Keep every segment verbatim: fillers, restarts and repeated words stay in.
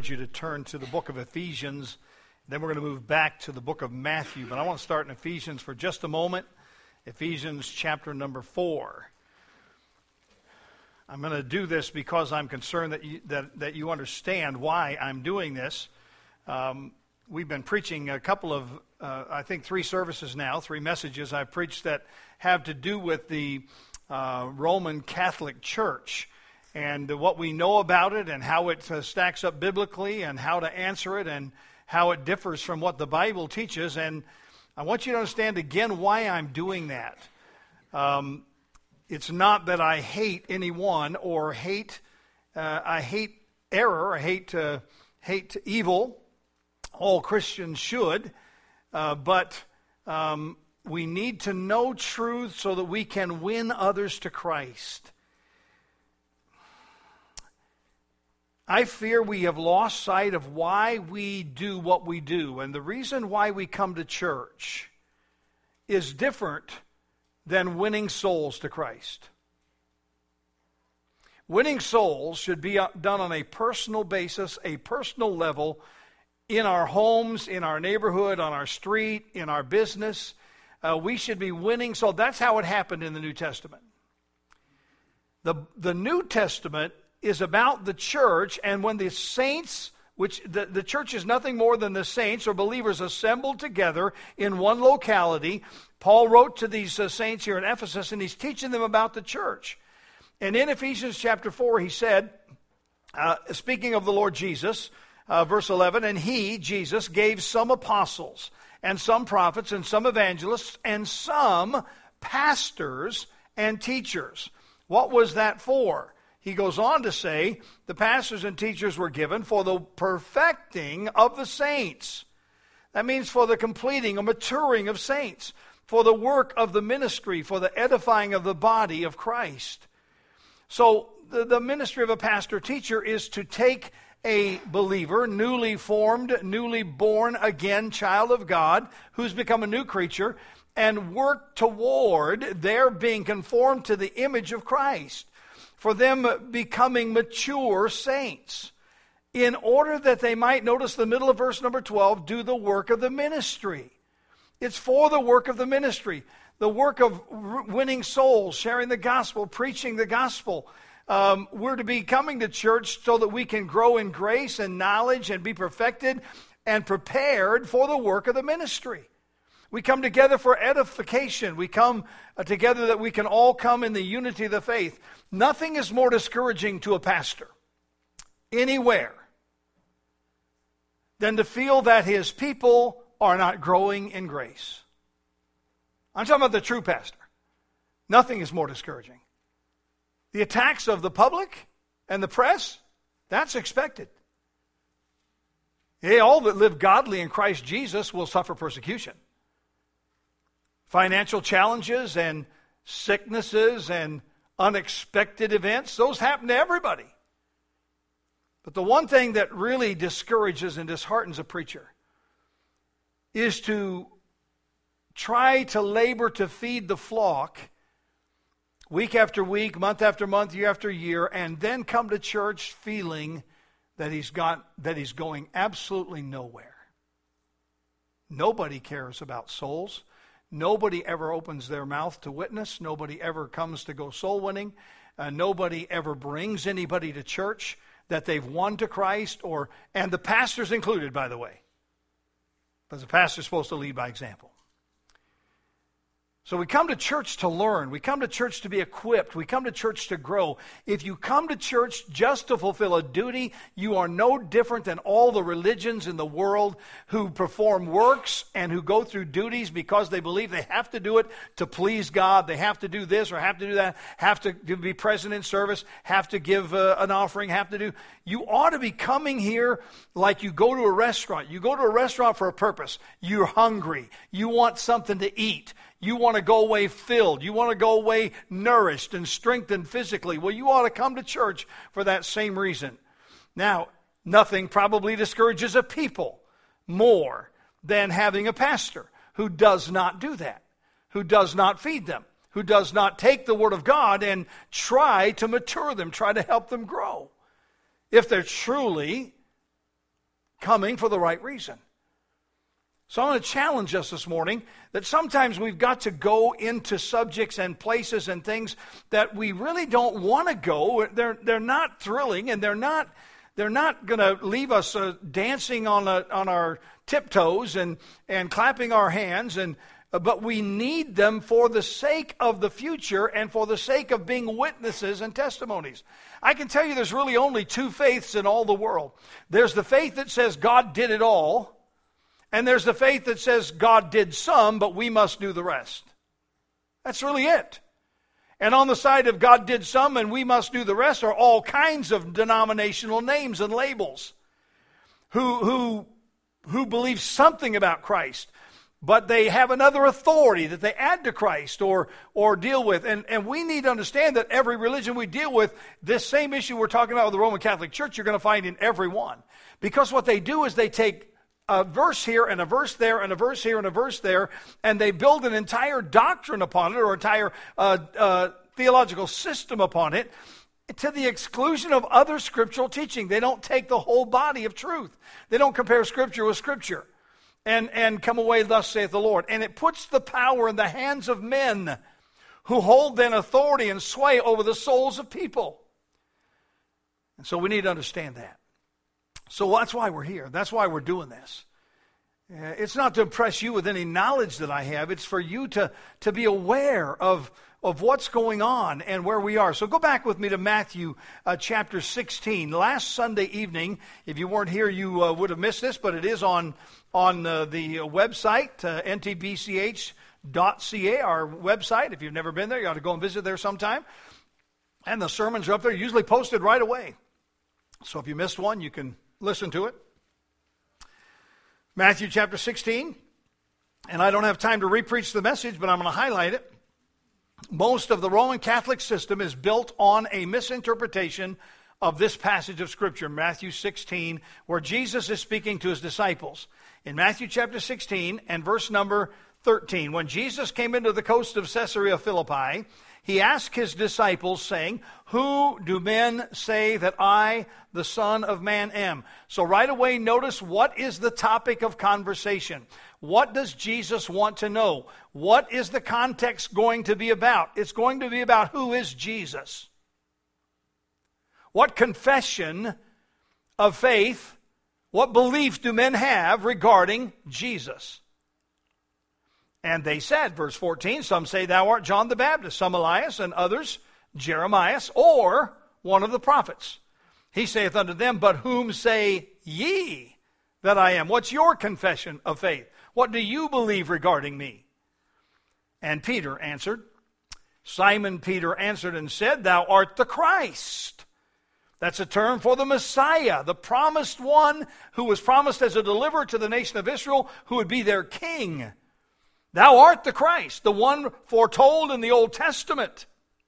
encourage you to turn to the book of Ephesians. Then we're going to move back to the book of Matthew. But I want to start in Ephesians for just a moment. Ephesians chapter number four. I'm going to do this because I'm concerned that you, that, that you understand why I'm doing this. Um, we've been preaching a couple of, uh, I think three services now, three messages I've preached that have to do with the uh, Roman Catholic Church and what we know about it and how it uh, stacks up biblically and how to answer it and how it differs from what the Bible teaches. And I want you to understand again why I'm doing that. Um, it's not that I hate anyone or hate, uh, I hate error, I hate, uh, hate evil. All Christians should, uh, but um, we need to know truth so that we can win others to Christ. I fear we have lost sight of why we do what we do. And the reason why we come to church is different than winning souls to Christ. Winning souls should be done on a personal basis, a personal level, in our homes, in our neighborhood, on our street, in our business. Uh, we should be winning. So that's how it happened in the New Testament. The, the New Testament is about the church, and when the saints, which the, the church is nothing more than the saints or believers assembled together in one locality. Paul wrote to these uh, saints here in Ephesus, and he's teaching them about the church. And in Ephesians chapter four, he said, uh, speaking of the Lord Jesus, uh, verse eleven, and he, Jesus, gave some apostles, and some prophets, and some evangelists, and some pastors and teachers. What was that for? He goes on to say, the pastors and teachers were given for the perfecting of the saints. That means for the completing or maturing of saints, for the work of the ministry, for the edifying of the body of Christ. So the, the ministry of a pastor teacher is to take a believer, newly formed, newly born again child of God, who's become a new creature, and work toward their being conformed to the image of Christ, for them becoming mature saints, in order that they might, notice the middle of verse number twelve, do the work of the ministry. It's for the work of the ministry, the work of winning souls, sharing the gospel, preaching the gospel. Um, we're to be coming to church so that we can grow in grace and knowledge and be perfected and prepared for the work of the ministry. We come together for edification. We come together that we can all come in the unity of the faith. Nothing is more discouraging to a pastor anywhere than to feel that his people are not growing in grace. I'm talking about the true pastor. Nothing is more discouraging. The attacks of the public and the press, that's expected. Hey, all that live godly in Christ Jesus will suffer persecution. Financial challenges and sicknesses and unexpected events, those happen to everybody. But the one thing that really discourages and disheartens a preacher is to try to labor to feed the flock week after week, month after month, year after year, and then come to church feeling that he's got that he's going absolutely nowhere. Nobody cares about souls. Nobody ever opens their mouth to witness. Nobody ever comes to go soul winning. Uh, nobody ever brings anybody to church that they've won to Christ, or and the pastors included, by the way. Because the pastor's supposed to lead by example. So we come to church to learn. We come to church to be equipped. We come to church to grow. If you come to church just to fulfill a duty, you are no different than all the religions in the world who perform works and who go through duties because they believe they have to do it to please God. They have to do this or have to do that, have to be present in service, have to give uh, an offering, have to do. You ought to be coming here like you go to a restaurant. You go to a restaurant for a purpose. You're hungry. You want something to eat. You want to go away filled. You want to go away nourished and strengthened physically. Well, you ought to come to church for that same reason. Now, nothing probably discourages a people more than having a pastor who does not do that, who does not feed them, who does not take the Word of God and try to mature them, try to help them grow. If they're truly coming for the right reason. So I'm going to challenge us this morning that sometimes we've got to go into subjects and places and things that we really don't want to go. They're, they're not thrilling, and they're not, they're not going to leave us uh, dancing on, a, on our tiptoes and, and clapping our hands, and uh, but we need them for the sake of the future and for the sake of being witnesses and testimonies. I can tell you there's really only two faiths in all the world. There's the faith that says God did it all, and there's the faith that says God did some, but we must do the rest. That's really it. And on the side of God did some and we must do the rest are all kinds of denominational names and labels who, who, who believe something about Christ, but they have another authority that they add to Christ or, or deal with. And, and we need to understand that every religion we deal with, this same issue we're talking about with the Roman Catholic Church, you're going to find in every one. Because what they do is they take a verse here and a verse there and a verse here and a verse there, and they build an entire doctrine upon it or entire uh, uh, theological system upon it to the exclusion of other scriptural teaching. They don't take the whole body of truth. They don't compare Scripture with Scripture and, and come away, thus saith the Lord. And it puts the power in the hands of men who hold then authority and sway over the souls of people. And so we need to understand that. So that's why we're here. That's why we're doing this. Uh, it's not to impress you with any knowledge that I have. It's for you to, to be aware of, of what's going on and where we are. So go back with me to Matthew uh, chapter sixteen. Last Sunday evening, if you weren't here, you uh, would have missed this, but it is on, on uh, the website, uh, N T B C H dot C A, our website. If you've never been there, you ought to go and visit there sometime. And the sermons are up there, usually posted right away. So if you missed one, you can listen to it. Matthew chapter sixteen. And I don't have time to re-preach the message, but I'm going to highlight it. Most of the Roman Catholic system is built on a misinterpretation of this passage of Scripture, Matthew sixteen, where Jesus is speaking to his disciples. In Matthew chapter sixteen and verse number thirteen, when Jesus came into the coast of Caesarea Philippi, he asked his disciples, saying, "Who do men say that I, the Son of Man, am?" So right away, notice what is the topic of conversation. What does Jesus want to know? What is the context going to be about? It's going to be about who is Jesus. What confession of faith, what belief do men have regarding Jesus? And they said, verse fourteen, some say thou art John the Baptist, some Elias, and others Jeremiah, or one of the prophets. He saith unto them, but whom say ye that I am? What's your confession of faith? What do you believe regarding me? And Peter answered, Simon Peter answered and said, thou art the Christ. That's a term for the Messiah, the promised one who was promised as a deliverer to the nation of Israel, who would be their king. Thou art the Christ, the one foretold in the Old Testament,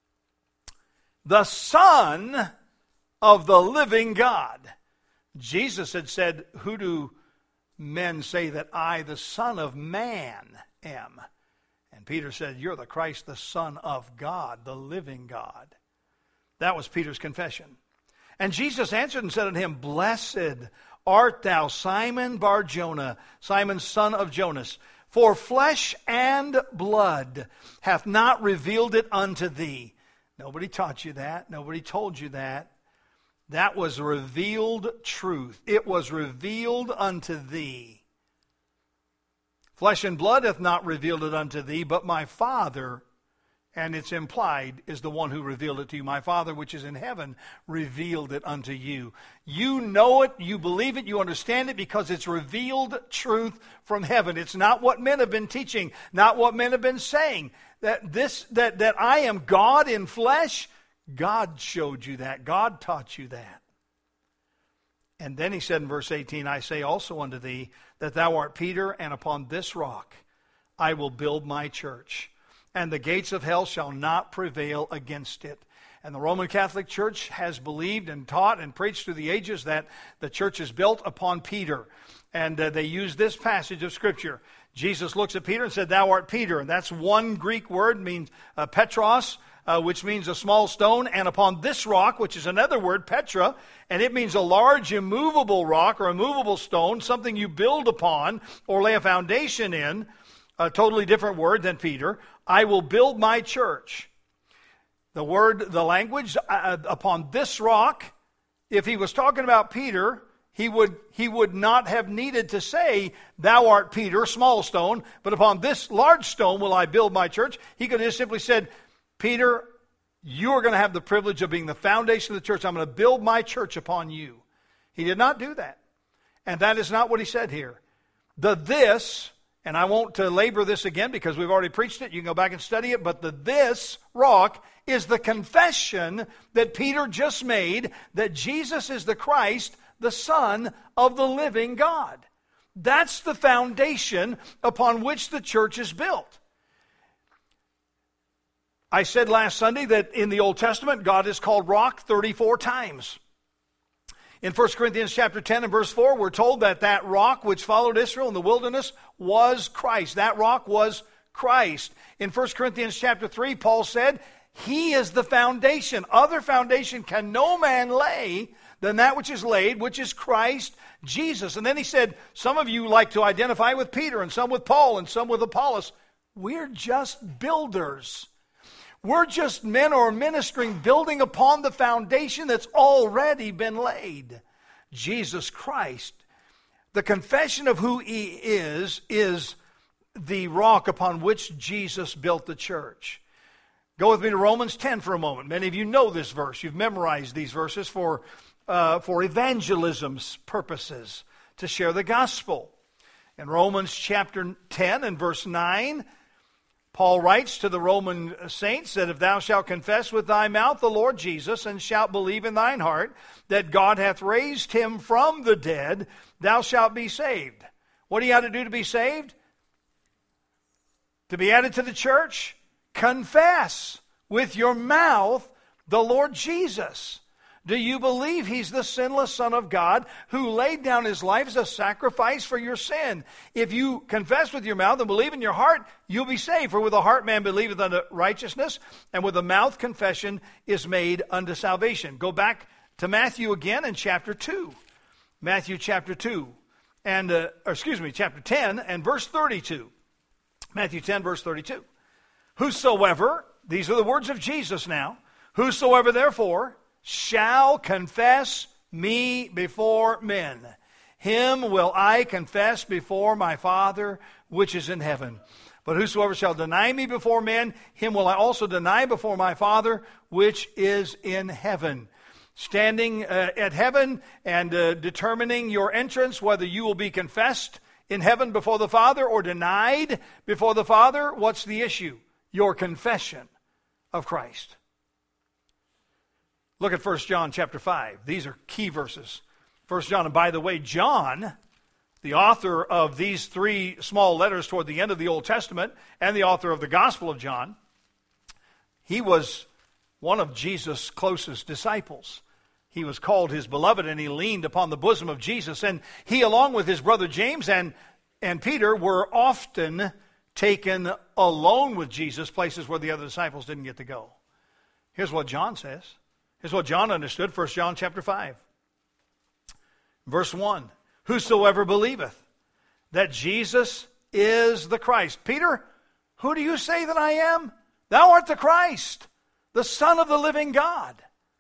the Son of the living God. Jesus had said, who do men say that I, the Son of Man, am? And Peter said, you're the Christ, the Son of God, the living God. That was Peter's confession. And Jesus answered and said unto him, blessed art thou, Simon Bar-Jonah, Simon son of Jonas, for flesh and blood hath not revealed it unto thee. Nobody taught you that. Nobody told you that. That was revealed truth. It was revealed unto thee. Flesh and blood hath not revealed it unto thee, but my Father, and it's implied, is the one who revealed it to you. My Father, which is in heaven, revealed it unto you. You know it, you believe it, you understand it, because it's revealed truth from heaven. It's not what men have been teaching, not what men have been saying. That this, that, that I am God in flesh, God showed you that. God taught you that. And then he said in verse eighteen, I say also unto thee that thou art Peter, and upon this rock I will build my church, and the gates of hell shall not prevail against it. And the Roman Catholic Church has believed and taught and preached through the ages that the church is built upon Peter. And uh, they use this passage of Scripture. Jesus looks at Peter and said, thou art Peter. And that's one Greek word, means uh, Petros, uh, which means a small stone, and upon this rock, which is another word, Petra, and it means a large immovable rock or immovable stone, something you build upon or lay a foundation in, a totally different word than Peter. I will build my church. The word, the language, uh, upon this rock, if he was talking about Peter, he would, he would not have needed to say, thou art Peter, small stone, but upon this large stone will I build my church. He could have just simply said, Peter, you are going to have the privilege of being the foundation of the church. I'm going to build my church upon you. He did not do that. And that is not what he said here. The this, and I won't uh, labor this again because we've already preached it. You can go back and study it. But the this rock is the confession that Peter just made that Jesus is the Christ, the Son of the living God. That's the foundation upon which the church is built. I said last Sunday that in the Old Testament, God is called rock thirty-four times. In First Corinthians chapter ten and verse four, we're told that that rock which followed Israel in the wilderness was Christ. That rock was Christ. In First Corinthians chapter three, Paul said, He is the foundation. Other foundation can no man lay than that which is laid, which is Christ Jesus. And then he said, some of you like to identify with Peter, and some with Paul, and some with Apollos. We're just builders. We're just men who are ministering, building upon the foundation that's already been laid. Jesus Christ. The confession of who he is, is the rock upon which Jesus built the church. Go with me to Romans ten for a moment. Many of you know this verse. You've memorized these verses for, uh, for evangelism's purposes, to share the gospel. In Romans chapter ten and verse nine, Paul writes to the Roman saints that if thou shalt confess with thy mouth the Lord Jesus, and shalt believe in thine heart that God hath raised him from the dead, thou shalt be saved. What do you have to do to be saved? To be added to the church? Confess with your mouth the Lord Jesus. Do you believe he's the sinless Son of God who laid down his life as a sacrifice for your sin? If you confess with your mouth and believe in your heart, you'll be saved. For with the heart man believeth unto righteousness, and with the mouth confession is made unto salvation. Go back to Matthew again in chapter two. Matthew chapter two, and uh, or excuse me, chapter ten and verse thirty-two. Matthew ten, verse thirty-two. Whosoever, these are the words of Jesus now, whosoever therefore shall confess me before men, him will I confess before my Father which is in heaven. But whosoever shall deny me before men, him will I also deny before my Father which is in heaven. Standing uh, at heaven and uh, determining your entrance, whether you will be confessed in heaven before the Father or denied before the Father, what's the issue? Your confession of Christ. Look at First John chapter five. These are key verses. First John, and by the way, John, the author of these three small letters toward the end of the Old Testament and the author of the Gospel of John, he was one of Jesus' closest disciples. He was called his beloved, and he leaned upon the bosom of Jesus. And he, along with his brother James and, and Peter, were often taken alone with Jesus, places where the other disciples didn't get to go. Here's what John says. Here's what John understood, First John chapter five. Verse one, whosoever believeth that Jesus is the Christ. Peter, who do you say that I am? Thou art the Christ, the Son of the living God.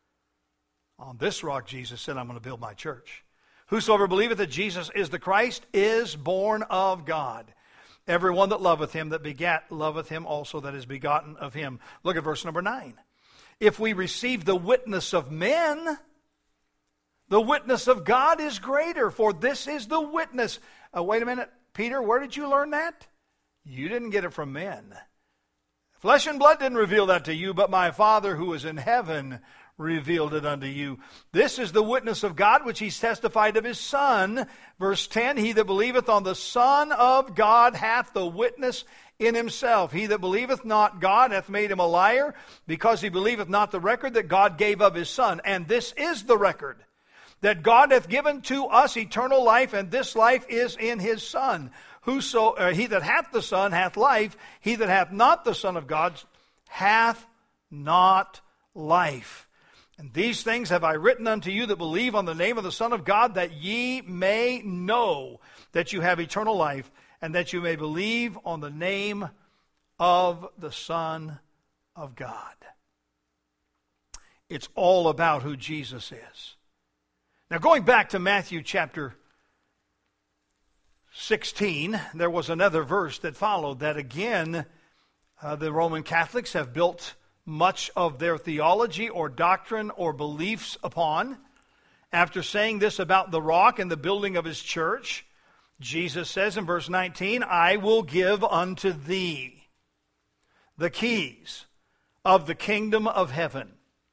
On this rock, Jesus said, I'm going to build my church. Whosoever believeth that Jesus is the Christ is born of God. Everyone that loveth him that begat loveth him also that is begotten of him. Look at verse number nine. If we receive the witness of men, the witness of God is greater, for this is the witness. Uh, wait a minute, Peter, where did you learn that? You didn't get it from men. Flesh and blood didn't reveal that to you, but my Father who is in heaven revealed it unto you. This is the witness of God, which he's testified of his Son. Verse ten, he that believeth on the Son of God hath the witness in himself. He that believeth not God hath made him a liar, because he believeth not the record that God gave of his Son. And this is the record, that God hath given to us eternal life, and this life is in his Son. Whoso, uh, he that hath the Son hath life. He that hath not the Son of God hath not life. And these things have I written unto you that believe on the name of the Son of God, that ye may know that you have eternal life, and that you may believe on the name of the Son of God. It's all about who Jesus is. Now, going back to Matthew chapter sixteen, there was another verse that followed that again, uh, the Roman Catholics have built much of their theology or doctrine or beliefs upon. After saying this about the rock and the building of his church, Jesus says in verse nineteen, I will give unto thee the keys of the kingdom of heaven.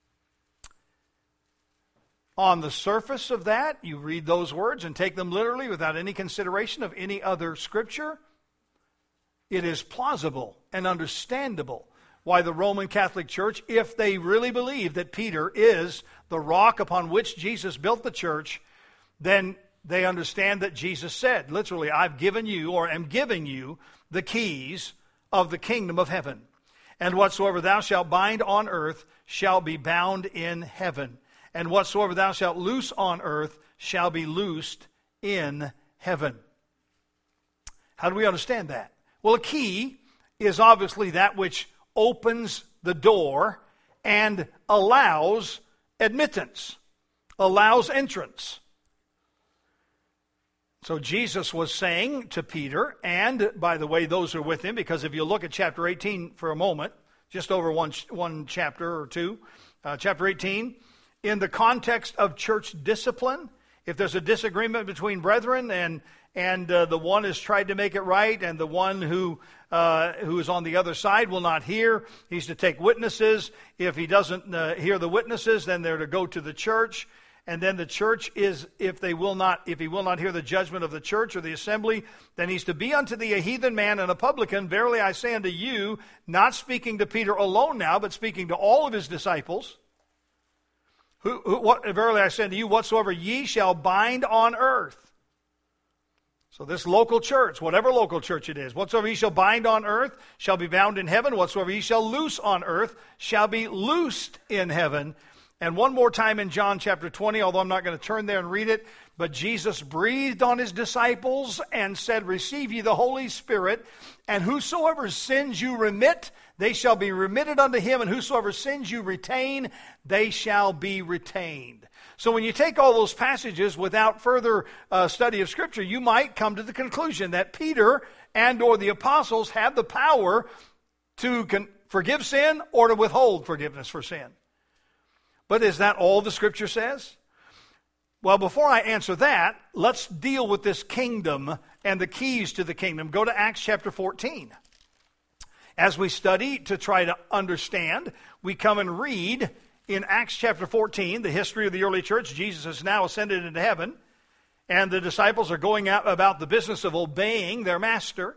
On the surface of that, you read those words and take them literally without any consideration of any other scripture. It is plausible and understandable why the Roman Catholic Church, if they really believe that Peter is the rock upon which Jesus built the church, then they understand that Jesus said, literally, I've given you or am giving you the keys of the kingdom of heaven. And whatsoever thou shalt bind on earth shall be bound in heaven. And whatsoever thou shalt loose on earth shall be loosed in heaven. How do we understand that? Well, a key is obviously that which opens the door and allows admittance, allows entrance. So Jesus was saying to Peter, and by the way, those who are with him, because if you look at chapter eighteen for a moment, just over one, one chapter or two, uh, chapter eighteen, in the context of church discipline, if there's a disagreement between brethren and and uh, the one has tried to make it right and the one who uh, who is on the other side will not hear, he's to take witnesses. If he doesn't uh, hear the witnesses, then they're to go to the church. And then the church is, if they will not, if he will not hear the judgment of the church or the assembly, then he's to be unto thee a heathen man and a publican. Verily I say unto you, not speaking to Peter alone now, but speaking to all of his disciples, Who, who, what, verily I say unto you, whatsoever ye shall bind on earth. So this local church, whatever local church it is, whatsoever ye shall bind on earth shall be bound in heaven. Whatsoever ye shall loose on earth shall be loosed in heaven. And one more time in John chapter twenty, although I'm not going to turn there and read it, but Jesus breathed on his disciples and said, receive ye the Holy Spirit, and whosoever sins you remit, they shall be remitted unto him, and whosoever sins you retain, they shall be retained. So when you take all those passages without further uh, study of Scripture, you might come to the conclusion that Peter and or the apostles have the power to con- forgive sin or to withhold forgiveness for sin. But is that all the Scripture says? Well, before I answer that, let's deal with this kingdom and the keys to the kingdom. Go to Acts chapter fourteen. As we study to try to understand, we come and read in Acts chapter fourteen, the history of the early church. Jesus has now ascended into heaven, and the disciples are going out about the business of obeying their master.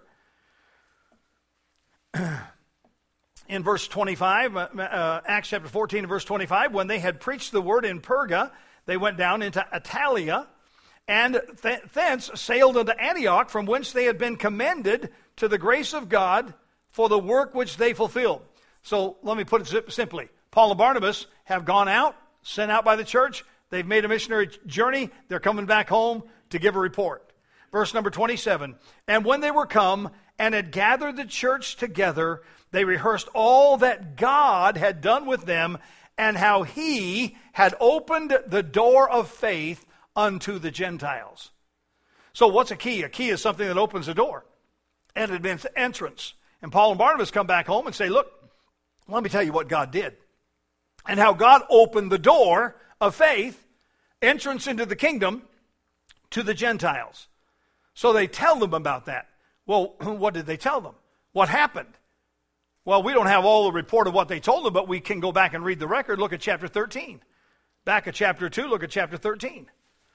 In verse twenty-five, uh, uh, Acts chapter fourteen and verse twenty-five, when they had preached the word in Perga, they went down into Attalia, and th- thence sailed unto Antioch, from whence they had been commended to the grace of God for the work which they fulfilled. So let me put it simply. Paul and Barnabas have gone out, sent out by the church. They've made a missionary journey. They're coming back home to give a report. Verse number twenty-seven, and when they were come and had gathered the church together, they rehearsed all that God had done with them, and how he had opened the door of faith unto the Gentiles. So what's a key? A key is something that opens a door, and it means entrance. And Paul and Barnabas come back home and say, look, let me tell you what God did, and how God opened the door of faith, entrance into the kingdom, to the Gentiles. So they tell them about that. Well, what did they tell them? What happened? Well, we don't have all the report of what they told them, but we can go back and read the record. Look at chapter thirteen. Back at chapter two, look at chapter thirteen.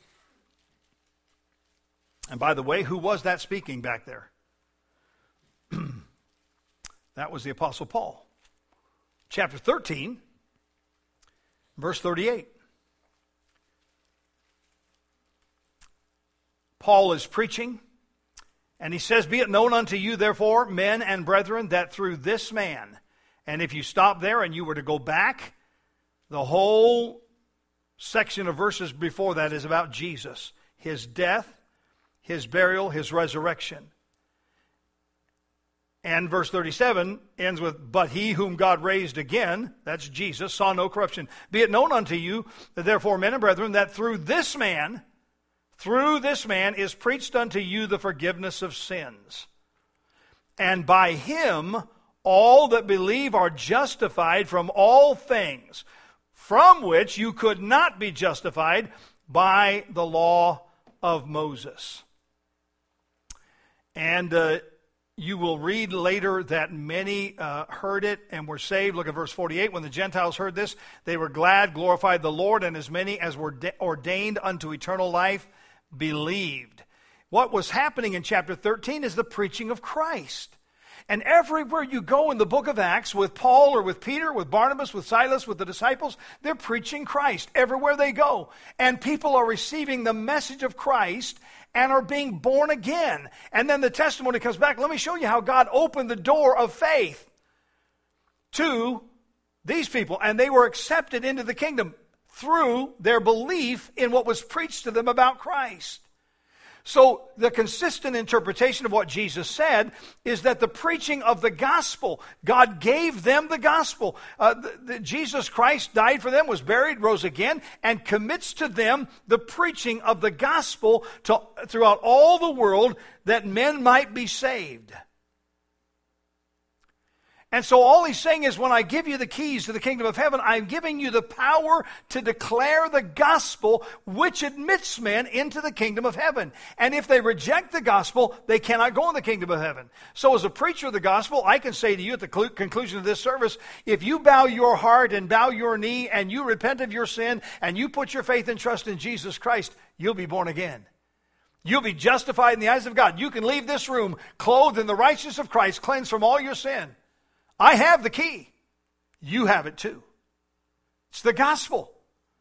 And by the way, who was that speaking back there? That was the Apostle Paul. Chapter thirteen, verse thirty-eight. Paul is preaching, and he says, be it known unto you, therefore, men and brethren, that through this man, And if you stop there and you were to go back, the whole section of verses before that is about Jesus, his death, his burial, his resurrection. And verse thirty-seven ends with, but he whom God raised again, that's Jesus, saw no corruption. Be it known unto you, that therefore, men and brethren, that through this man, through this man is preached unto you the forgiveness of sins. And by him all that believe are justified from all things, from which you could not be justified by the law of Moses. And uh, you will read later that many uh, heard it and were saved. Look at verse forty-eight. When the Gentiles heard this, they were glad, glorified the Lord, and as many as were de- ordained unto eternal life believed. What was happening in chapter thirteen is the preaching of Christ. And everywhere you go in the book of Acts, with Paul or with Peter, with Barnabas, with Silas, with the disciples, they're preaching Christ everywhere they go. And people are receiving the message of Christ and are being born again. And then the testimony comes back. Let me show you how God opened the door of faith to these people. And they were accepted into the kingdom through their belief in what was preached to them about Christ. So the consistent interpretation of what Jesus said is that the preaching of the gospel, God gave them the gospel. Uh, the, the, Jesus Christ died for them, was buried, rose again, and commits to them the preaching of the gospel to, throughout all the world, that men might be saved. And so all he's saying is, when I give you the keys to the kingdom of heaven, I'm giving you the power to declare the gospel, which admits men into the kingdom of heaven. And if they reject the gospel, they cannot go in the kingdom of heaven. So as a preacher of the gospel, I can say to you at the conclusion of this service, if you bow your heart and bow your knee and you repent of your sin and you put your faith and trust in Jesus Christ, you'll be born again. You'll be justified in the eyes of God. You can leave this room clothed in the righteousness of Christ, cleansed from all your sin. I have the key. You have it too. It's the gospel.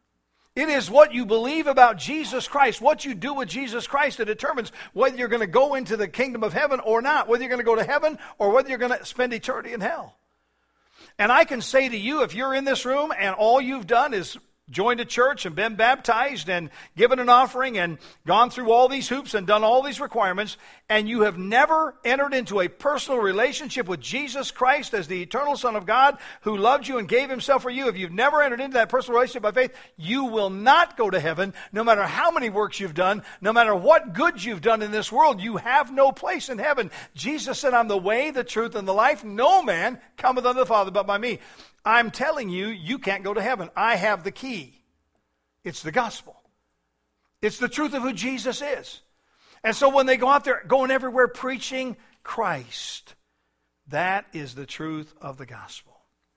It is what you believe about Jesus Christ, what you do with Jesus Christ that determines whether you're going to go into the kingdom of heaven or not, whether you're going to go to heaven or whether you're going to spend eternity in hell. And I can say to you, if you're in this room and all you've done is joined a church and been baptized and given an offering and gone through all these hoops and done all these requirements, and you have never entered into a personal relationship with Jesus Christ as the eternal Son of God who loved you and gave himself for you, if you've never entered into that personal relationship by faith, you will not go to heaven. No matter how many works you've done, no matter what good you've done in this world, you have no place in heaven. Jesus said, I'm the way, the truth, and the life. No man cometh unto the Father but by me. I'm telling you, you can't go to heaven. I have the key. It's the gospel. It's the truth of who Jesus is. And so when they go out there, going everywhere preaching Christ, that is the truth of the gospel.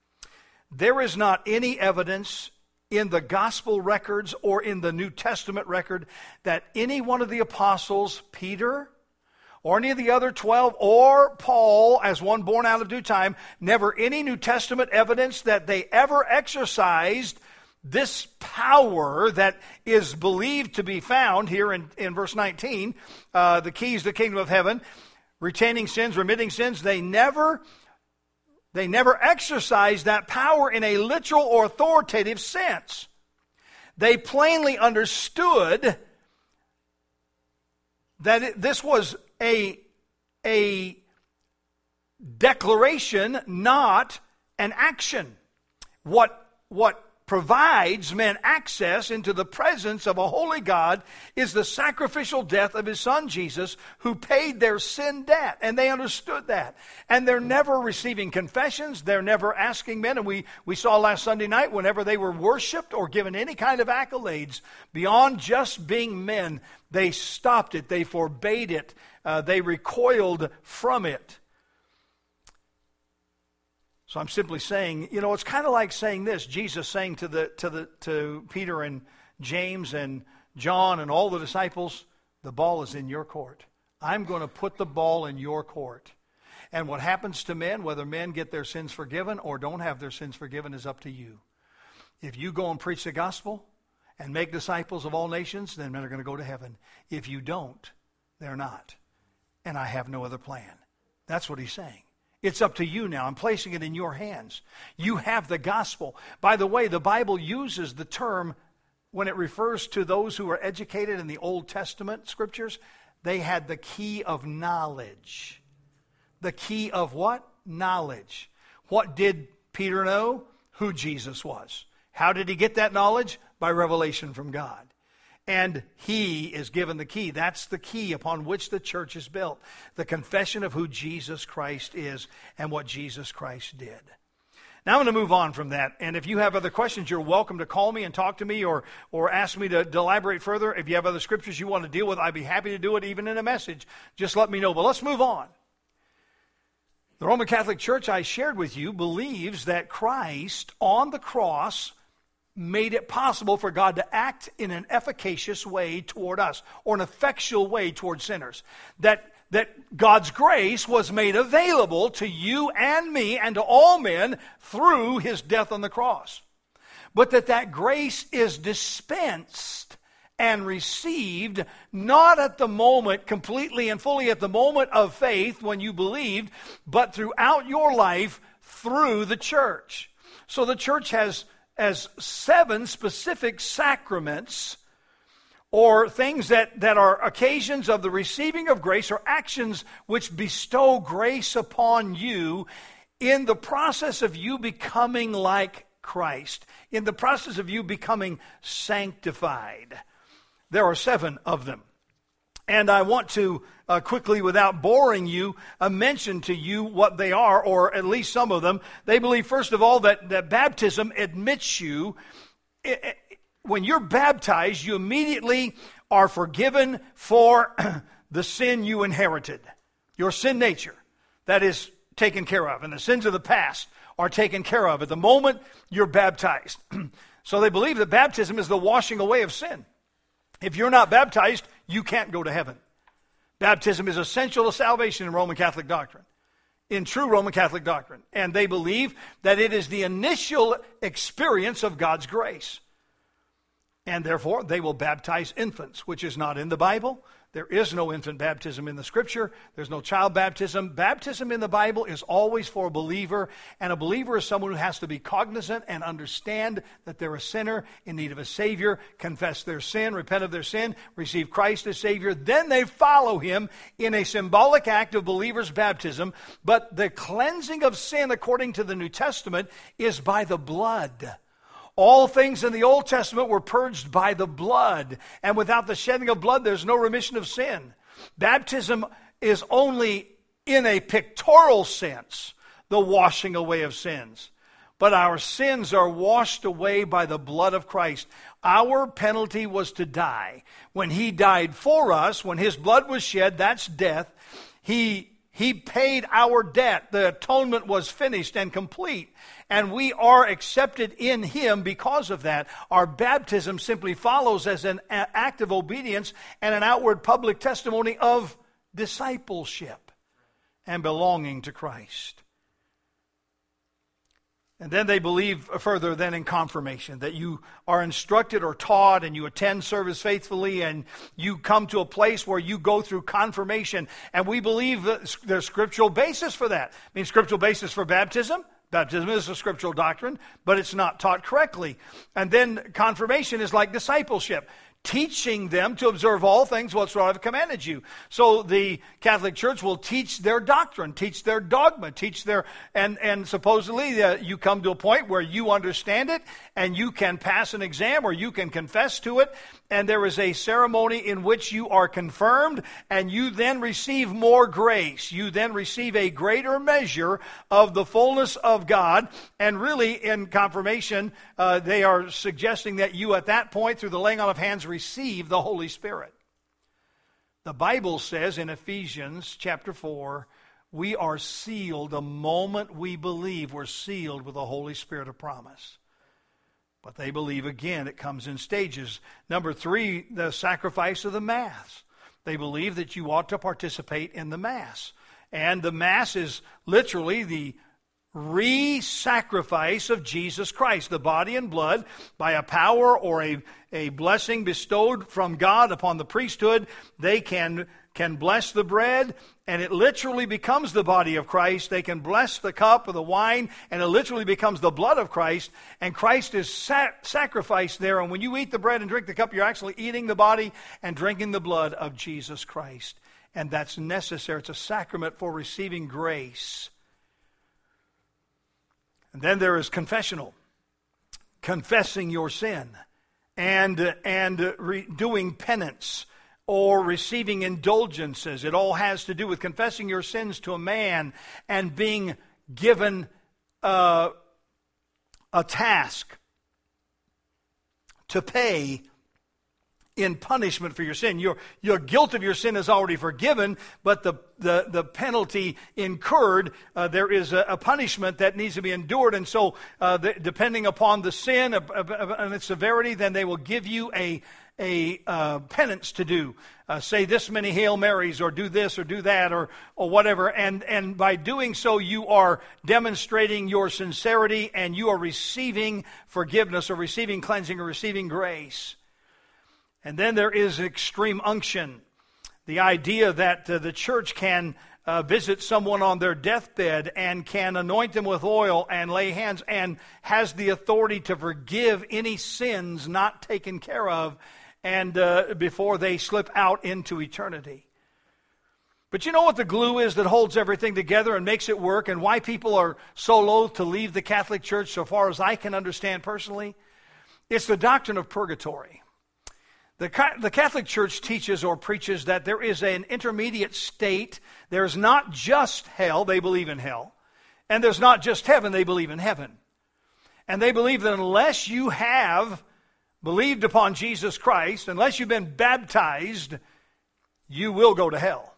There is not any evidence in the gospel records or in the New Testament record that any one of the apostles, Peter, or any of the other twelve, or Paul, as one born out of due time, never any New Testament evidence that they ever exercised this power that is believed to be found here in, in verse nineteen, uh, the keys to the kingdom of heaven, retaining sins, remitting sins. They never, they never exercised that power in a literal or authoritative sense. They plainly understood that it, this was a, a declaration, not an action. What, what provides men access into the presence of a holy God is the sacrificial death of his son Jesus, who paid their sin debt. And they understood that. And they're never receiving confessions. They're never asking men. And we, we saw last Sunday night, whenever they were worshiped or given any kind of accolades beyond just being men, they stopped it. They forbade it. Uh, they recoiled from it. So I'm simply saying, you know, it's kind of like saying this. Jesus saying to the to the to Peter and James and John and all the disciples, the ball is in your court. I'm going to put the ball in your court. And what happens to men, whether men get their sins forgiven or don't have their sins forgiven, is up to you. If you go and preach the gospel and make disciples of all nations, then men are going to go to heaven. If you don't, they're not. And I have no other plan. That's what he's saying. It's up to you now. I'm placing it in your hands. You have the gospel. By the way, the Bible uses the term, when it refers to those who were educated in the Old Testament scriptures, they had the key of knowledge. The key of what? Knowledge. What did Peter know? Who Jesus was. How did he get that knowledge? By revelation from God. And he is given the key. That's the key upon which the church is built. The confession of who Jesus Christ is and what Jesus Christ did. Now I'm going to move on from that. And if you have other questions, you're welcome to call me and talk to me or, or ask me to, to elaborate further. If you have other scriptures you want to deal with, I'd be happy to do it even in a message. Just let me know. But let's move on. The Roman Catholic Church I shared with you believes that Christ on the cross made it possible for God to act in an efficacious way toward us, or an effectual way toward sinners. That, that God's grace was made available to you and me and to all men through his death on the cross. But that that grace is dispensed and received not at the moment, completely and fully at the moment of faith when you believed, but throughout your life through the church. So the church has as seven specific sacraments, or things that, that are occasions of the receiving of grace, or actions which bestow grace upon you in the process of you becoming like Christ, in the process of you becoming sanctified. There are seven of them. And I want to uh, quickly, without boring you, uh, mention to you what they are, or at least some of them. They believe, first of all, that, that baptism admits you. It, it, when you're baptized, you immediately are forgiven for the sin you inherited. Your sin nature, that is taken care of. And the sins of the past are taken care of at the moment you're baptized. So they believe that baptism is the washing away of sin. If you're not baptized, you can't go to heaven. Baptism is essential to salvation in Roman Catholic doctrine, in true Roman Catholic doctrine. And they believe that it is the initial experience of God's grace. And therefore, they will baptize infants, which is not in the Bible. There is no infant baptism in the Scripture. There's no child baptism. Baptism in the Bible is always for a believer, and a believer is someone who has to be cognizant and understand that they're a sinner in need of a Savior, confess their sin, repent of their sin, receive Christ as Savior. Then they follow Him in a symbolic act of believer's baptism. But the cleansing of sin, according to the New Testament, is by the blood. All things in the Old Testament were purged by the blood, and without the shedding of blood, there's no remission of sin. Baptism is only, in a pictorial sense, the washing away of sins. But our sins are washed away by the blood of Christ. Our penalty was to die. When He died for us, when His blood was shed, that's death. He He paid our debt. The atonement was finished and complete. And we are accepted in Him because of that. Our baptism simply follows as an act of obedience and an outward public testimony of discipleship and belonging to Christ. And then they believe further than in confirmation, that you are instructed or taught and you attend service faithfully and you come to a place where you go through confirmation. And we believe that there's scriptural basis for that. I mean, scriptural basis for baptism. Baptism is a scriptural doctrine, but it's not taught correctly. And then confirmation is like discipleship, teaching them to observe all things whatsoever I've commanded you. So the Catholic Church will teach their doctrine, teach their dogma, teach their, and, and supposedly uh, you come to a point where you understand it and you can pass an exam or you can confess to it, and there is a ceremony in which you are confirmed and you then receive more grace. You then receive a greater measure of the fullness of God, and really in confirmation, uh, they are suggesting that you at that point, through the laying on of hands, receive the Holy Spirit. The Bible says in Ephesians chapter four, we are sealed the moment we believe. We're sealed with the Holy Spirit of promise. But they believe, again, it comes in stages. Number three, the sacrifice of the Mass. They believe that you ought to participate in the Mass. And the Mass is literally the re-sacrifice of Jesus Christ, the body and blood, by a power or a, a blessing bestowed from God upon the priesthood. They can, can bless the bread, and it literally becomes the body of Christ. They can bless the cup or the wine, and it literally becomes the blood of Christ, and Christ is sac- sacrificed there. And when you eat the bread and drink the cup, you're actually eating the body and drinking the blood of Jesus Christ. And that's necessary. It's a sacrament for receiving grace. And then there is confessional, confessing your sin, and, and re- doing penance or receiving indulgences. It all has to do with confessing your sins to a man and being given uh, a task to pay in punishment for your sin. Your, your guilt of your sin is already forgiven, but the, the, the penalty incurred, uh, there is a, a punishment that needs to be endured. And so uh, the, depending upon the sin uh, uh, and its severity, then they will give you a, a uh, penance to do. Uh, say this many Hail Marys, or do this or do that, or, or whatever. And, and by doing so, you are demonstrating your sincerity, and you are receiving forgiveness or receiving cleansing or receiving grace. And then there is extreme unction, the idea that uh, the church can uh, visit someone on their deathbed and can anoint them with oil and lay hands, and has the authority to forgive any sins not taken care of, and uh, before they slip out into eternity. But you know what the glue is that holds everything together and makes it work, and why people are so loath to leave the Catholic Church, so far as I can understand personally? It's the doctrine of purgatory. The, the Catholic Church teaches or preaches that there is an intermediate state. There's not just hell, they believe in hell. And there's not just heaven, they believe in heaven. And they believe that unless you have believed upon Jesus Christ, unless you've been baptized, you will go to hell.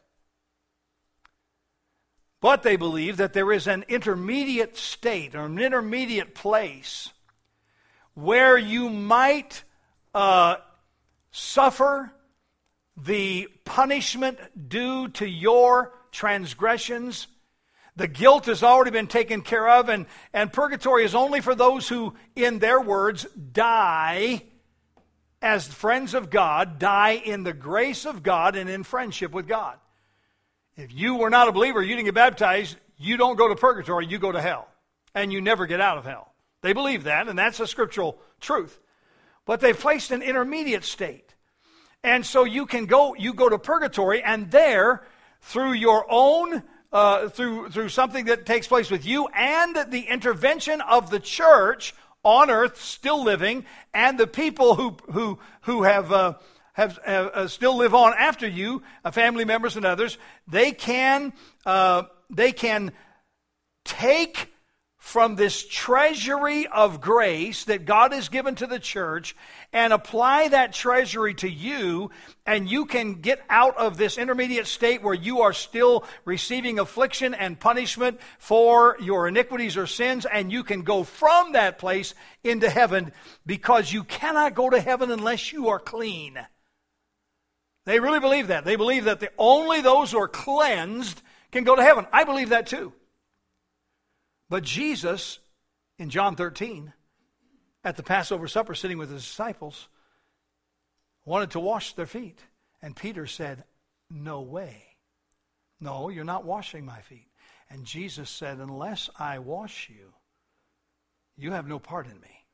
But they believe that there is an intermediate state, or an intermediate place, where you might uh, suffer the punishment due to your transgressions. The guilt has already been taken care of, and, and purgatory is only for those who, in their words, die as friends of God, die in the grace of God and in friendship with God. If you were not a believer, you didn't get baptized, you don't go to purgatory, you go to hell. And you never get out of hell. They believe that, and that's a scriptural truth. But they've placed an intermediate state. And so you can go, you go to purgatory, and there, through your own, uh, through, through something that takes place with you and the intervention of the church on earth, still living, and the people who, who, who have, uh, have, uh, still live on after you, uh, family members and others, they can, uh, they can take from this treasury of grace that God has given to the church and apply that treasury to you, and you can get out of this intermediate state where you are still receiving affliction and punishment for your iniquities or sins, and you can go from that place into heaven, because you cannot go to heaven unless you are clean. They really believe that. They believe that the, only those who are cleansed can go to heaven. I believe that too. But Jesus, in John thirteen, at the Passover supper, sitting with his disciples, wanted to wash their feet. And Peter said, "No way. No, you're not washing my feet." And Jesus said, "Unless I wash you, you have no part in me."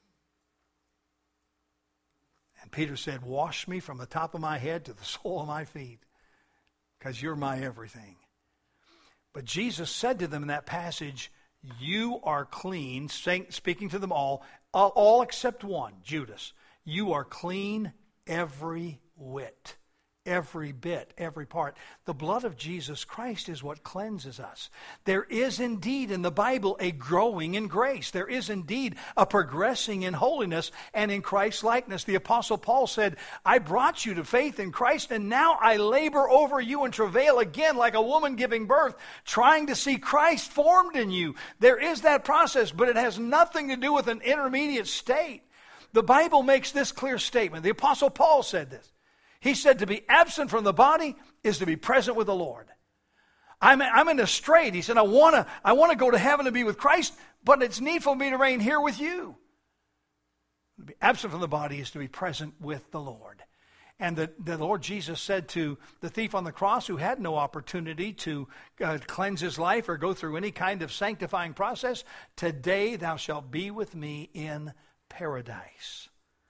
And Peter said, "Wash me from the top of my head to the sole of my feet, because you're my everything." But Jesus said to them in that passage, "You are clean," speaking to them all, all except one, Judas. "You are clean every whit." Every bit, every part. The blood of Jesus Christ is what cleanses us. There is indeed in the Bible a growing in grace. There is indeed a progressing in holiness and in Christ's likeness. The Apostle Paul said, "I brought you to faith in Christ, and now I labor over you and travail again like a woman giving birth, trying to see Christ formed in you." There is that process, but it has nothing to do with an intermediate state. The Bible makes this clear statement. The Apostle Paul said this. He said to be absent from the body is to be present with the Lord. I'm, I'm in a strait. He said, I want to I want to go to heaven and be with Christ, but it's needful for me to reign here with you. To be absent from the body is to be present with the Lord. And the, the Lord Jesus said to the thief on the cross, who had no opportunity to uh, cleanse his life or go through any kind of sanctifying process, today thou shalt be with me in paradise.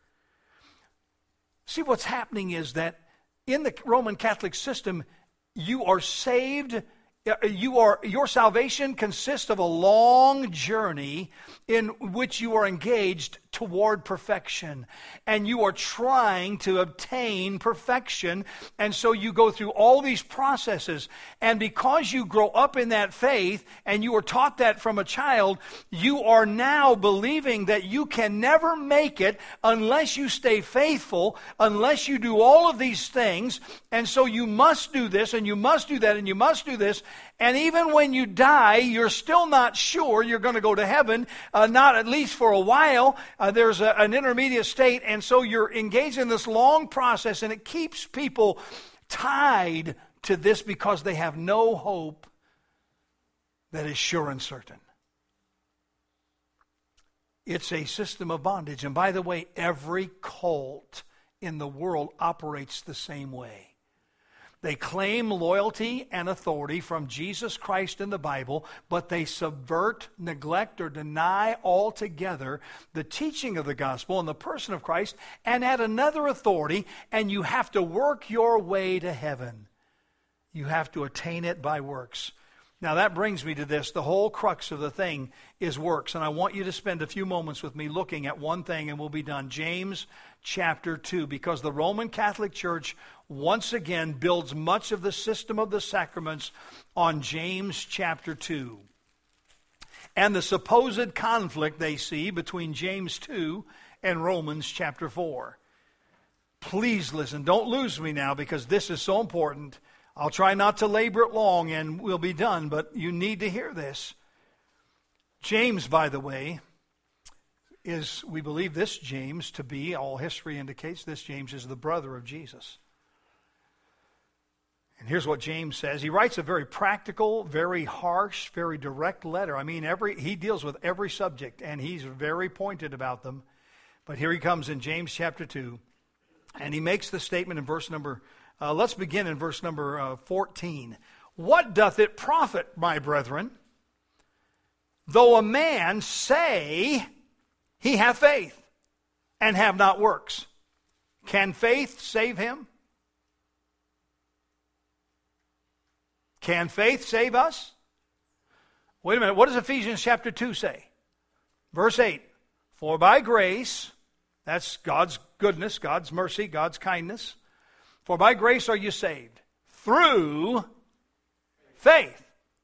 See, what's happening is that in the Roman Catholic system, you are saved. You are, your salvation consists of a long journey in which you are engaged toward perfection. And you are trying to obtain perfection. And so you go through all these processes. And because you grow up in that faith and you were taught that from a child, you are now believing that you can never make it unless you stay faithful, unless you do all of these things. And so you must do this and you must do that and you must do this. And even when you die, you're still not sure you're going to go to heaven, uh, not at least for a while. Uh, there's a, an intermediate state, and so you're engaged in this long process, and it keeps people tied to this because they have no hope that is sure and certain. It's a system of bondage. And by the way, every cult in the world operates the same way. They claim loyalty and authority from Jesus Christ in the Bible, but they subvert, neglect, or deny altogether the teaching of the gospel and the person of Christ and add another authority, and you have to work your way to heaven. You have to attain it by works. Now that brings me to this. The whole crux of the thing is works, and I want you to spend a few moments with me looking at one thing and we'll be done. James chapter two, because the Roman Catholic Church once again builds much of the system of the sacraments on James chapter two. And the supposed conflict they see between James two and Romans chapter four. Please listen. Don't lose me now because this is so important. I'll try not to labor it long and we'll be done, but you need to hear this. James, by the way, is, we believe this James to be, all history indicates this James is the brother of Jesus. And here's what James says. He writes a very practical, very harsh, very direct letter. I mean, every he deals with every subject, and he's very pointed about them. But here he comes in James chapter two, and he makes the statement in verse number, uh, let's begin in verse number uh, fourteen. What doth it profit, my brethren, though a man say he hath faith, and have not works? Can faith save him? Can faith save us? Wait a minute, what does Ephesians chapter two say? Verse eight, for by grace, that's God's goodness, God's mercy, God's kindness, for by grace are you saved, through faith.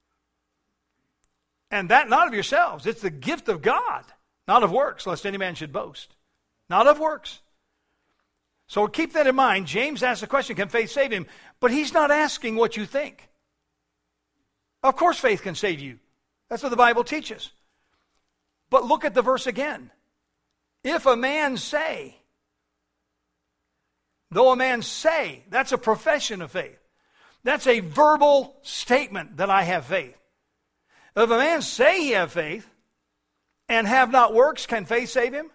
And that not of yourselves, it's the gift of God, not of works, lest any man should boast. Not of works. So keep that in mind. James asks the question, can faith save him? But he's not asking what you think. Of course faith can save you. That's what the Bible teaches. But look at the verse again. If a man say, though a man say, that's a profession of faith. That's a verbal statement that I have faith. If a man say he have faith and have not works, can faith save him?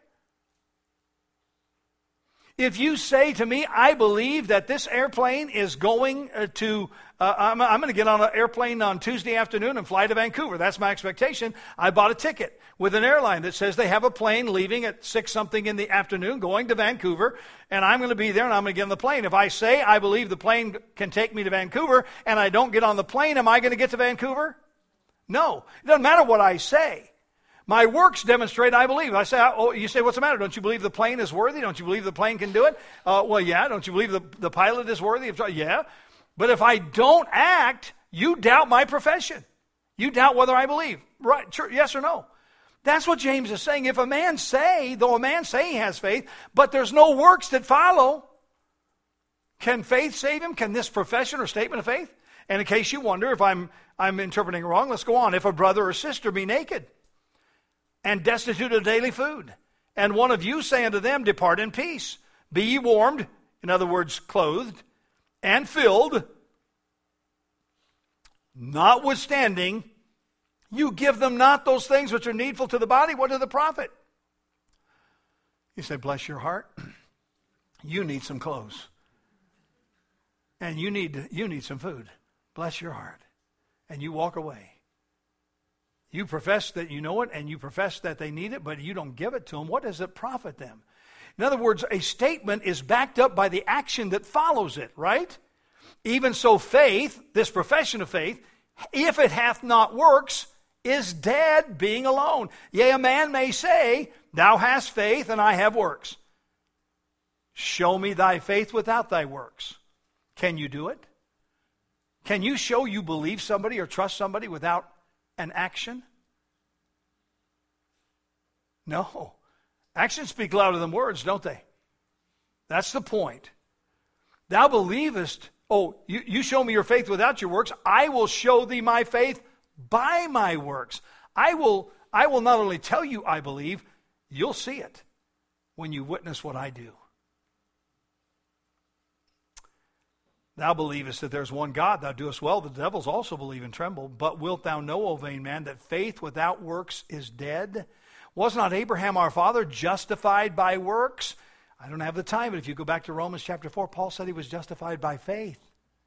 If you say to me, I believe that this airplane is going uh, to, uh, I'm, I'm going to get on an airplane on Tuesday afternoon and fly to Vancouver. That's my expectation. I bought a ticket with an airline that says they have a plane leaving at six something in the afternoon going to Vancouver, and I'm going to be there and I'm going to get on the plane. If I say I believe the plane can take me to Vancouver and I don't get on the plane, am I going to get to Vancouver? No. It doesn't matter what I say. My works demonstrate I believe. I say, oh, you say, what's the matter? Don't you believe the plane is worthy? Don't you believe the plane can do it? Uh, well, yeah. Don't you believe the, the pilot is worthy? Yeah. But if I don't act, you doubt my profession. You doubt whether I believe. Right? Sure, yes or no? That's what James is saying. If a man say, though a man say he has faith, but there's no works that follow, can faith save him? Can this profession or statement of faith? And in case you wonder if I'm, I'm interpreting it wrong, let's go on. If a brother or sister be naked, and destitute of daily food, and one of you say unto them, depart in peace, be ye warmed, in other words, clothed, and filled, Notwithstanding, you give them not those things which are needful to the body. What are the profit? You say, bless your heart. You need some clothes. And you need, you need some food. Bless your heart. And you walk away. You profess that you know it, and you profess that they need it, but you don't give it to them. What does it profit them? In other words, a statement is backed up by the action that follows it, right? Even so faith, this profession of faith, if it hath not works, is dead, being alone. Yea, a man may say, thou hast faith, and I have works. Show me thy faith without thy works. Can you do it? Can you show you believe somebody or trust somebody without an action? No. Actions speak louder than words, don't they? That's the point. Thou believest, oh, you, you show me your faith without your works. I will show thee my faith by my works. I will, I will not only tell you I believe, you'll see it when you witness what I do. Thou believest that there's one God, thou doest well. The devils also believe and tremble. But wilt thou know, O vain man, that faith without works is dead? Was not Abraham our father justified by works? I don't have the time, but if you go back to Romans chapter four, Paul said he was justified by faith.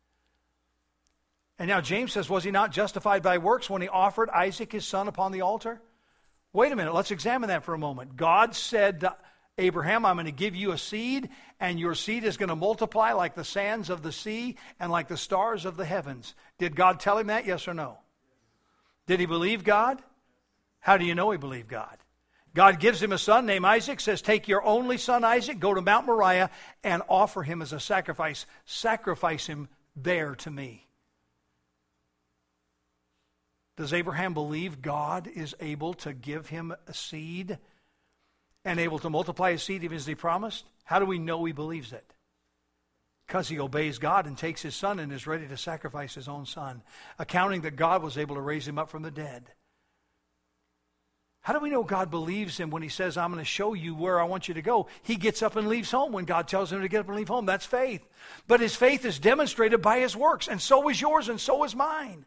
And now James says, was he not justified by works when he offered Isaac his son upon the altar? Wait a minute, let's examine that for a moment. God said to Abraham, I'm going to give you a seed, and your seed is going to multiply like the sands of the sea and like the stars of the heavens. Did God tell him that, yes or no? Did he believe God? How do you know he believed God? God gives him a son named Isaac, says, take your only son Isaac, go to Mount Moriah, and offer him as a sacrifice. Sacrifice him there to me. Does Abraham believe God is able to give him a seed and able to multiply his seed even as he promised? How do we know he believes it? Because he obeys God and takes his son and is ready to sacrifice his own son, accounting that God was able to raise him up from the dead. How do we know God believes him when he says, I'm going to show you where I want you to go? He gets up and leaves home when God tells him to get up and leave home. That's faith. But his faith is demonstrated by his works, and so is yours and so is mine.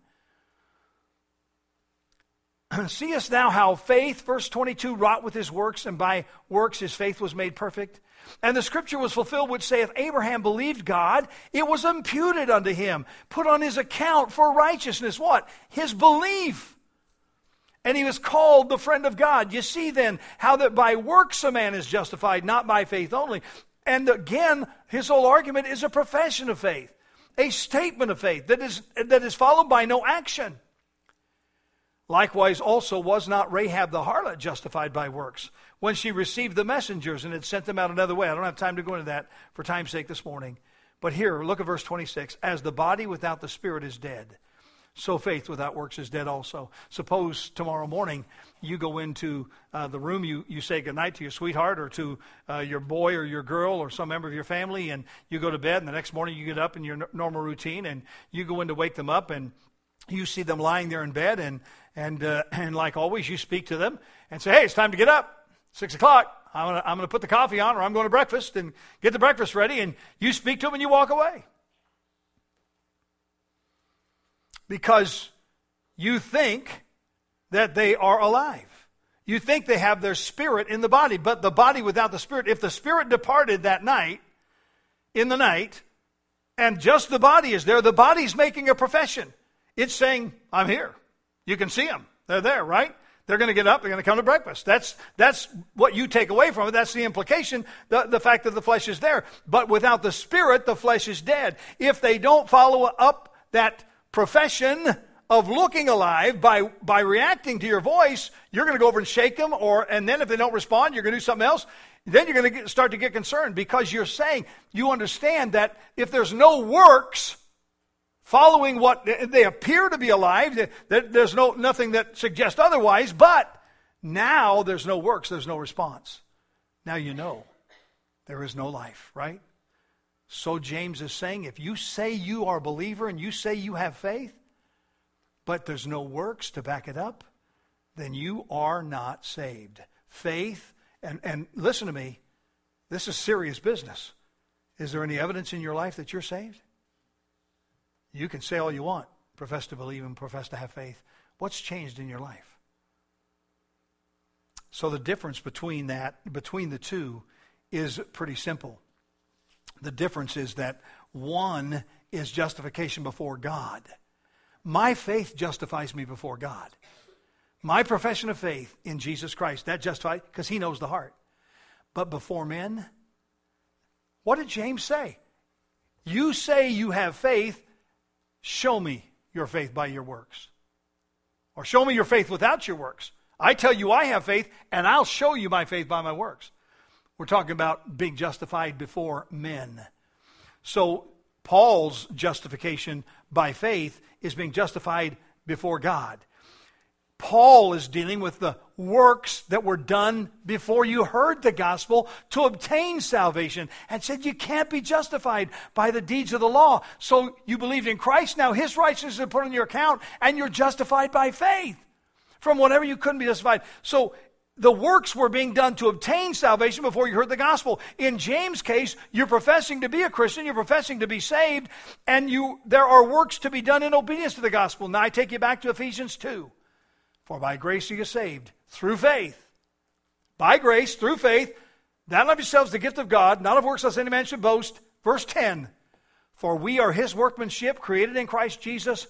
Seest thou how faith, verse twenty-two, wrought with his works, and by works his faith was made perfect? And the scripture was fulfilled which saith, Abraham believed God, it was imputed unto him, put on his account for righteousness. What? His belief. And he was called the friend of God. You see then how that by works a man is justified, not by faith only. And again, his whole argument is a profession of faith, a statement of faith that is, that is followed by no action. Likewise also was not Rahab the harlot justified by works when she received the messengers and had sent them out another way. I don't have time to go into that for time's sake this morning. But here, look at verse twenty-six. As the body without the spirit is dead, so faith without works is dead also. Suppose tomorrow morning you go into uh, the room, you, you say goodnight to your sweetheart or to uh, your boy or your girl or some member of your family, and you go to bed, and the next morning you get up in your n- normal routine, and you go in to wake them up, and you see them lying there in bed, and and uh, and like always, you speak to them and say, hey, it's time to get up. Six o'clock. I'm going to I'm going to put the coffee on, or I'm going to breakfast, and get the breakfast ready, and you speak to them and you walk away. Because you think that they are alive. You think they have their spirit in the body, but the body without the spirit, if the spirit departed that night, in the night, and just the body is there, the body's making a profession. It's saying, I'm here. You can see them. They're there, right? They're going to get up. They're going to come to breakfast. That's that's what you take away from it. That's the implication, the, the fact that the flesh is there. But without the spirit, the flesh is dead. If they don't follow up that profession of looking alive by, by reacting to your voice, you're going to go over and shake them, or and then if they don't respond, you're going to do something else. Then you're going to get, start to get concerned, because you're saying, you understand that if there's no works following what they appear to be alive, there's no nothing that suggests otherwise, but now there's no works, there's no response. Now you know there is no life, right? So James is saying, if you say you are a believer and you say you have faith, but there's no works to back it up, then you are not saved. Faith, and, and listen to me, this is serious business. Is there any evidence in your life that you're saved? You can say all you want. profess to believe and profess to have faith. What's changed in your life? So the difference between that, between the two is pretty simple. The difference is that one is justification before God. My faith justifies me before God. My profession of faith in Jesus Christ, that justifies, because he knows the heart. But before men, what did James say? You say you have faith, show me your faith by your works. Or show me your faith without your works. I tell you I have faith, and I'll show you my faith by my works. We're talking about being justified before men. So Paul's justification by faith is being justified before God. Paul is dealing with the works that were done before you heard the gospel to obtain salvation, and said you can't be justified by the deeds of the law. So you believed in Christ, now his righteousness is put on your account, and you're justified by faith from whatever you couldn't be justified. So the works were being done to obtain salvation before you heard the gospel. In James' case, you're professing to be a Christian, you're professing to be saved, and you there are works to be done in obedience to the gospel. Now I take you back to Ephesians two. For by grace you are saved, through faith. By grace, through faith, that of yourselves the gift of God, not of works lest any man should boast. Verse ten, for we are his workmanship, created in Christ Jesus,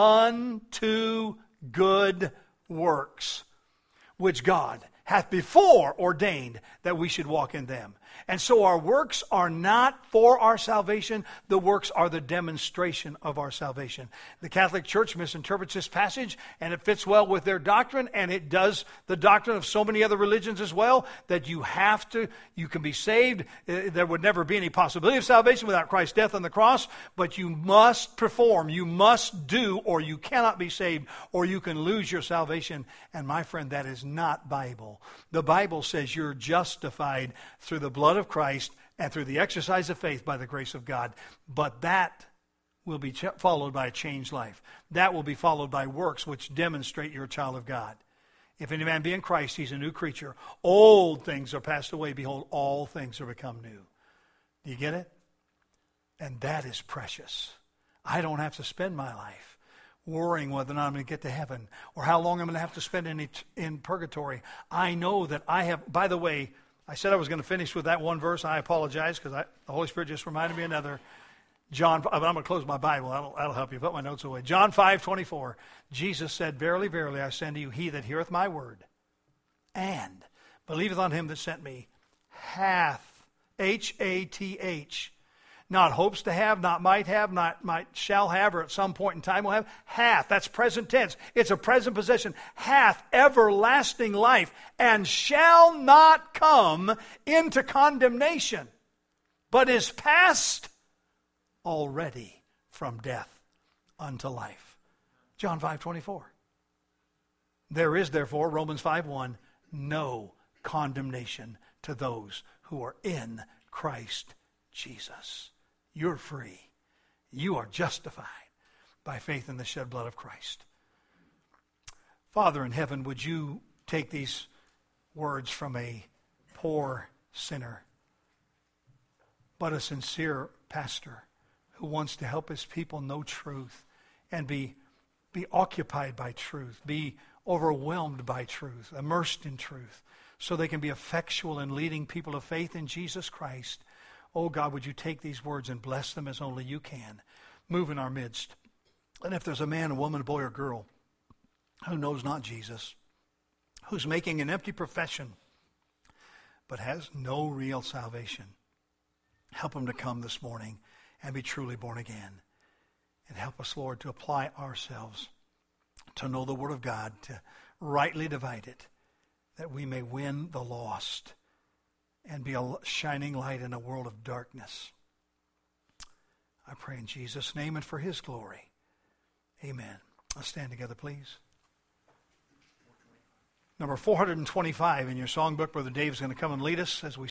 unto good works, which God hath before ordained that we should walk in them. And so our works are not for our salvation. The works are the demonstration of our salvation. The Catholic Church misinterprets this passage, and it fits well with their doctrine, and it does the doctrine of so many other religions as well, that you have to, you can be saved. There would never be any possibility of salvation without Christ's death on the cross, but you must perform, you must do, or you cannot be saved, or you can lose your salvation. And my friend, that is not Bible. The Bible says you're justified through the blood of Christ and through the exercise of faith by the grace of God. But that will be ch- followed by a changed life. That will be followed by works which demonstrate you're a child of God. If any man be in Christ, he's a new creature. Old things are passed away. Behold, all things are become new. Do you get it? And that is precious. I don't have to spend my life worrying whether or not I'm going to get to heaven or how long I'm going to have to spend in, it, in purgatory. I know that I have, by the way, I said I was going to finish with that one verse. I apologize because the Holy Spirit just reminded me another. John, I'm going to close my Bible. That'll, that'll help you. Put my notes away. John five twenty-four. Jesus said, verily, verily, I say unto you, he that heareth my word and believeth on him that sent me hath, H A T H, not hopes to have, not might have, not might shall have, or at some point in time will have, hath. That's present tense. It's a present possession. Hath everlasting life, and shall not come into condemnation, but is passed already from death unto life. John five twenty-four. There is therefore, Romans five one, no condemnation to those who are in Christ Jesus. You're free. You are justified by faith in the shed blood of Christ. Father in heaven, would you take these words from a poor sinner, but a sincere pastor who wants to help his people know truth and be, be occupied by truth, be overwhelmed by truth, immersed in truth, so they can be effectual in leading people of faith in Jesus Christ. Oh God, would you take these words and bless them as only you can. Move in our midst. And if there's a man, a woman, a boy, or girl who knows not Jesus, who's making an empty profession, but has no real salvation, help them to come this morning and be truly born again. And help us, Lord, to apply ourselves to know the Word of God, to rightly divide it, that we may win the lost and be a shining light in a world of darkness. I pray in Jesus' name and for his glory. Amen. Let's stand together, please. Number four hundred twenty-five in your songbook. Brother Dave's going to come and lead us as we